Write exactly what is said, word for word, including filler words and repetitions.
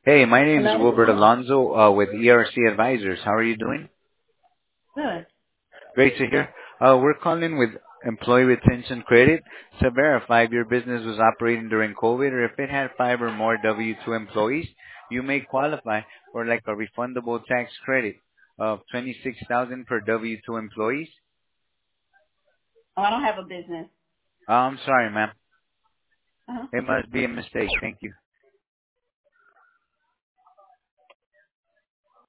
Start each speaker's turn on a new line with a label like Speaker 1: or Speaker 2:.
Speaker 1: Hey, my name is
Speaker 2: Hello?
Speaker 1: Wilbert Alonzo uh, with E R C Advisors. How are you doing?
Speaker 2: Good.
Speaker 1: Great to hear. Uh, we're calling with employee retention credit to verify if your business was operating during COVID or if it had five or more W two employees. You may qualify for like a refundable tax credit of twenty-six thousand dollars per W two employees.
Speaker 2: Oh, I don't have a business.
Speaker 1: Oh, I'm sorry, ma'am.
Speaker 2: Uh-huh.
Speaker 1: It must be a mistake. Thank you.